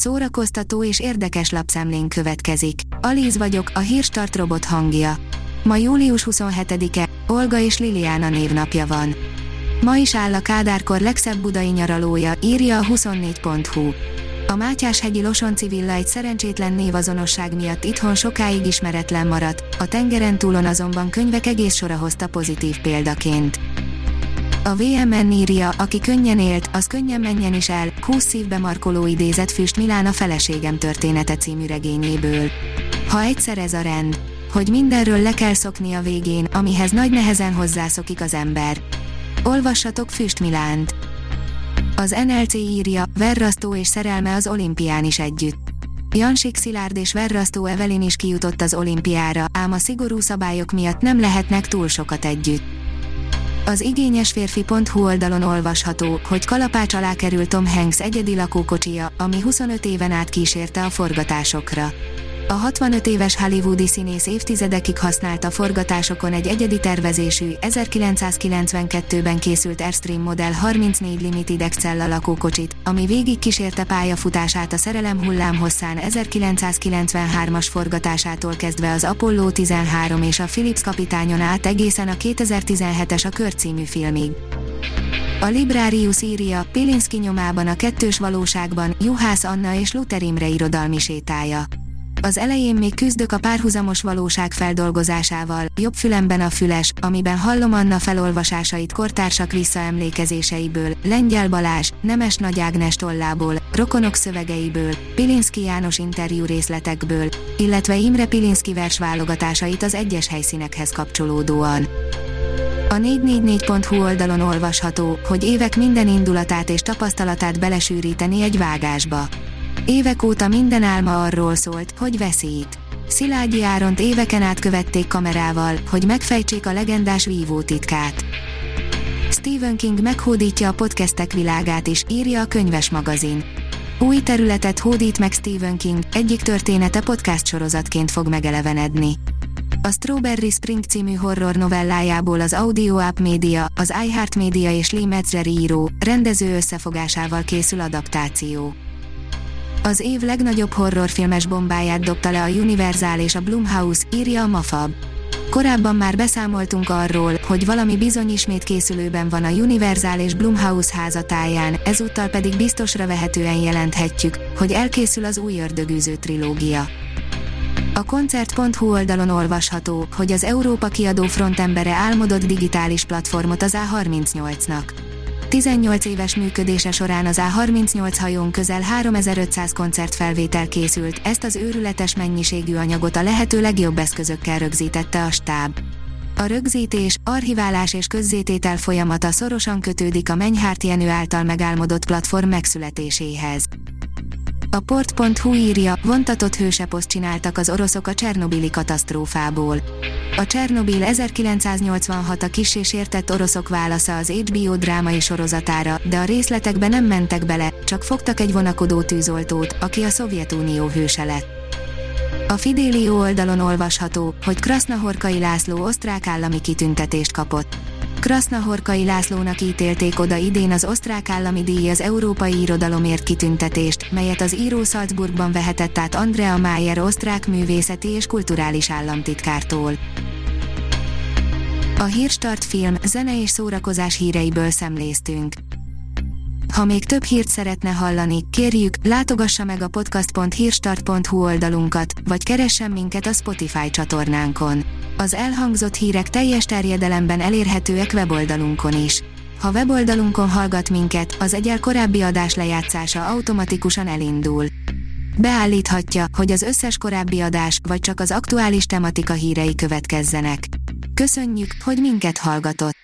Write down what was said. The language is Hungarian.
szórakoztató és érdekes lapszemlén következik. Alíz vagyok, a Hírstart robot hangja. Ma július 27-e, Olga és Liliana névnapja van. Ma is áll a Kádárkor legszebb budai nyaralója, írja a 24.hu. A Mátyás-hegyi Losonci villa egy szerencsétlen névazonosság miatt itthon sokáig ismeretlen maradt, a tengeren túlon azonban könyvek egész sora hozta pozitív példaként. A VMN írja, aki könnyen élt, az könnyen menjen is el, 20 szívbe markoló idézet Füst Milán a Feleségem története című regényéből. Ha egyszer ez a rend, hogy mindenről le kell szokni a végén, amihez nagy nehezen hozzászokik az ember. Olvassatok Füst Milánt. Az NLC írja, Verrasztó és szerelme az olimpián is együtt. Jansik Szilárd és Verrasztó Evelyn is kijutott az olimpiára, ám a szigorú szabályok miatt nem lehetnek túl sokat együtt. Az igényesférfi.hu oldalon olvasható, hogy kalapács alá került Tom Hanks egyedi lakókocsija, ami 25 éven át kísérte a forgatásokra. A 65 éves hollywoodi színész évtizedekig használta forgatásokon egy egyedi tervezésű, 1992-ben készült Airstream Model 34 Limited Excella lakókocsit, ami végig kísérte pályafutását a Szerelem hullámhosszán 1993-as forgatásától kezdve az Apollo 13 és a Phillips kapitányon át egészen a 2017-es A Kör című filmig. A Librarius írja, Pilinszky nyomában a kettős valóságban, Juhász Anna és Luther Imre irodalmi sétája. Az elején még küzdök a párhuzamos valóság feldolgozásával, jobb fülemben a füles, amiben hallom Anna felolvasásait kortársak visszaemlékezéseiből, Lengyel Balázs, Nemes Nagy Ágnes tollából, rokonok szövegeiből, Pilinszky János interjú részletekből, illetve Imre Pilinszky versválogatásait az egyes helyszínekhez kapcsolódóan. A 444.hu oldalon olvasható, hogy évek minden indulatát és tapasztalatát belesűríteni egy vágásba. Évek óta minden álma arról szólt, hogy veszít. Szilágyi Áront éveken át követték kamerával, hogy megfejtsék a legendás vívó titkát. Stephen King meghódítja a podcastek világát is, írja a Könyves magazin. Új területet hódít meg Stephen King, egyik története podcast sorozatként fog megelevenedni. A Strawberry Spring című horror novellájából az Audio App Media, az iHeartMedia és Lee Metzger író, rendező összefogásával készül adaptáció. Az év legnagyobb horrorfilmes bombáját dobta le a Universal és a Blumhouse, írja a Mafab. Korábban már beszámoltunk arról, hogy valami bizony ismét készülőben van a Universal és Blumhouse házatáján, ezúttal pedig biztosra vehetően jelenthetjük, hogy elkészül az új ördögűző trilógia. A koncert.hu oldalon olvasható, hogy az Európa kiadó frontembere álmodott digitális platformot az A38-nak. 18 éves működése során az A38 hajón közel 3500 koncertfelvétel készült, ezt az őrületes mennyiségű anyagot a lehető legjobb eszközökkel rögzítette a stáb. A rögzítés, archiválás és közzététel folyamata szorosan kötődik a Menyhárt Jenő által megálmodott platform megszületéséhez. A port.hu írja, vontatott hőseposzt csináltak az oroszok a csernobili katasztrófából. A Csernobil 1986 a kissé sértett oroszok válasza az HBO drámai sorozatára, de a részletekbe nem mentek bele, csak fogtak egy vonakodó tűzoltót, aki a Szovjetunió hőse lett. A Fidelio oldalon olvasható, hogy Krasznahorkai László osztrák állami kitüntetést kapott. Krasznahorkai Lászlónak ítélték oda idén az osztrák állami díj az európai irodalomért kitüntetést, melyet az író Salzburgban vehetett át Andrea Mayer osztrák művészeti és kulturális államtitkártól. A Hírstart film, zene és szórakozás híreiből szemléztünk. Ha még több hírt szeretne hallani, kérjük, látogassa meg a podcast.hírstart.hu oldalunkat, vagy keressen minket a Spotify csatornánkon. Az elhangzott hírek teljes terjedelemben elérhetőek weboldalunkon is. Ha weboldalunkon hallgat minket, az egyel korábbi adás lejátszása automatikusan elindul. Beállíthatja, hogy az összes korábbi adás, vagy csak az aktuális tematika hírei következzenek. Köszönjük, hogy minket hallgatott!